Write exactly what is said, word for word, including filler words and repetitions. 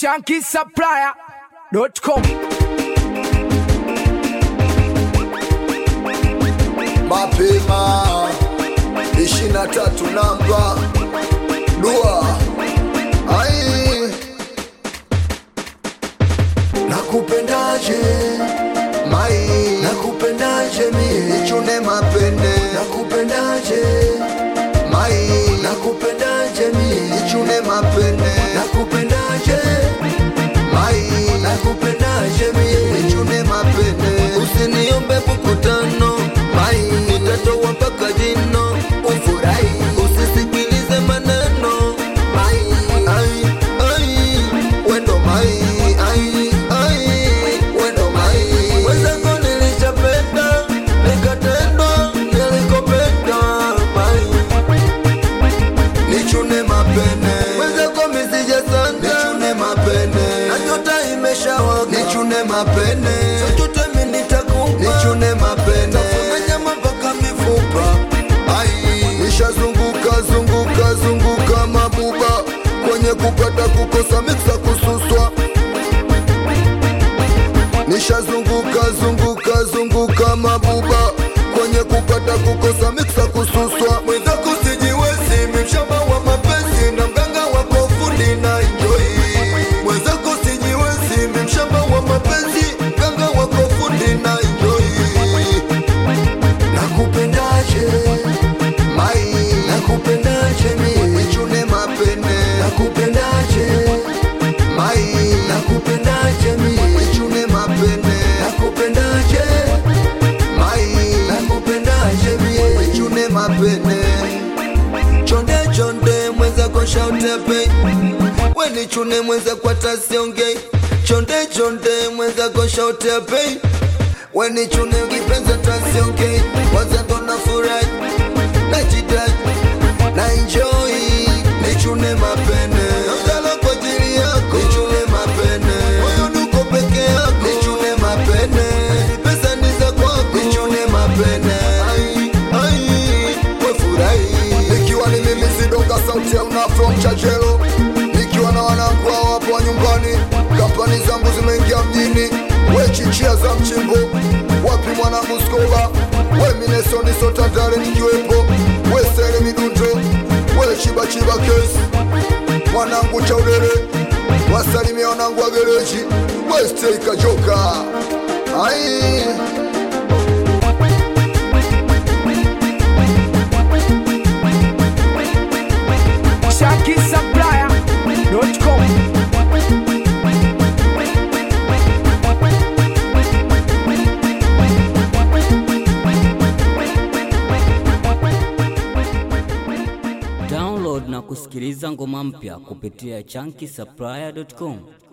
Shanky Supplier dot com. Mapema ishirini na tatu namba dua ai nakupendaje mai nakupendaje mimi nichune mapende nakupendaje mai nakupendaje mimi nichune mapende nakupendaje mai nakupendaje mimi nichune mapende usiniombe mkutano mai nitatoa mpaka jino ufurahi usisikilize maneno mai ai ai wendo mai ai ai wendo mai wenzako nilishapenda nikatendwa nilikopenda mai nichune mapene wenzako misija sana nichune mapene na nyota imeshawaka nichune mapene chochote mimi nitakupa nichune mapene nishazunguka zunguka zunguka mabuba kwenye kupata kukosa mixa kususwa nishazunguka zunguka zunguka mabuba kwenye kupata kukosa mixa kususwa mwenzako sijiwezi mshamba wa mapenzi na mganga wako fundi na enjoy mwenzako sijiwezi mshamba wa mapenzi mganga wako fundi na enjoy nakupendaje mai nakupendaje mimi nichune mapende nakupendaje mai nakupendaje mimi nichune mapende nakupendaje mai nakupendaje mimi nichune mapende chonde chonde mwenza kwa shautepe we nichune mwenza kwa tasiongei chonde chonde mwenza kwa shautepe we nichune ukipenza tasiongei waza ndo nafurahi najidai na enjoy nichune mapene namdala kwa ajili yako nichune mapene moyo nuko peke yako nichune mapene pesa niza kwako nichune mapene ai ai we furahi nikiwa ni mimi sidonga sauti ya una from Chachelo nikiwa na wanangu hao hapo nyumbani kampani zangu zimeingia mjini we chichia za mchimbo wapi mwanangu skoba we minesoni sotandale nikiwepo we sere midundo we chiba chiba kesi mwanangu chaudele wasalimia wanangu wa gereji we stay kajoka ai Shanky Supplier dot com. Download na kusikiliza ngoma mpya kupitia Shanky Supplier dot com.